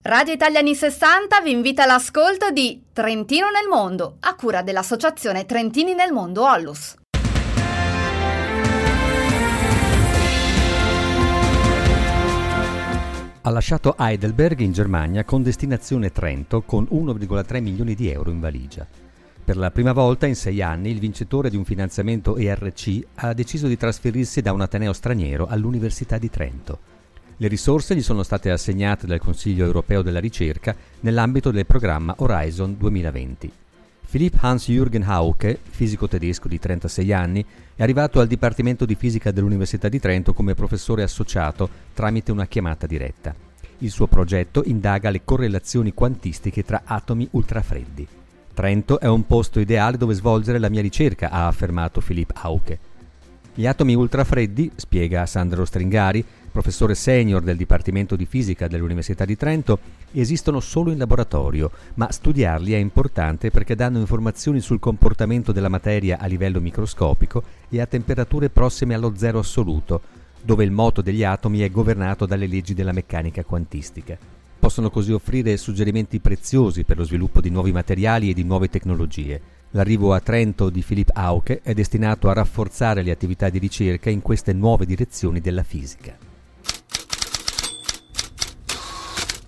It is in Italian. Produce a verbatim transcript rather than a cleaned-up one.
Radio Italia anni sessanta vi invita all'ascolto di Trentino nel mondo, a cura dell'associazione Trentini nel mondo Ollus. Ha lasciato Heidelberg in Germania con destinazione Trento con uno virgola tre milioni di euro in valigia. Per la prima volta in sei anni il vincitore di un finanziamento E R C ha deciso di trasferirsi da un ateneo straniero all'Università di Trento. Le risorse gli sono state assegnate dal Consiglio europeo della ricerca nell'ambito del programma Horizon duemilaventi. Philipp Hans-Jürgen Hauke, fisico tedesco di trentasei anni, è arrivato al Dipartimento di Fisica dell'Università di Trento come professore associato tramite una chiamata diretta. Il suo progetto indaga le correlazioni quantistiche tra atomi ultrafreddi. Trento è un posto ideale dove svolgere la mia ricerca, ha affermato Philipp Hauke. Gli atomi ultrafreddi, spiega Sandro Stringari, professore senior del Dipartimento di Fisica dell'Università di Trento, esistono solo in laboratorio, ma studiarli è importante perché danno informazioni sul comportamento della materia a livello microscopico e a temperature prossime allo zero assoluto, dove il moto degli atomi è governato dalle leggi della meccanica quantistica. Possono così offrire suggerimenti preziosi per lo sviluppo di nuovi materiali e di nuove tecnologie. L'arrivo a Trento di Philipp Hauke è destinato a rafforzare le attività di ricerca in queste nuove direzioni della fisica.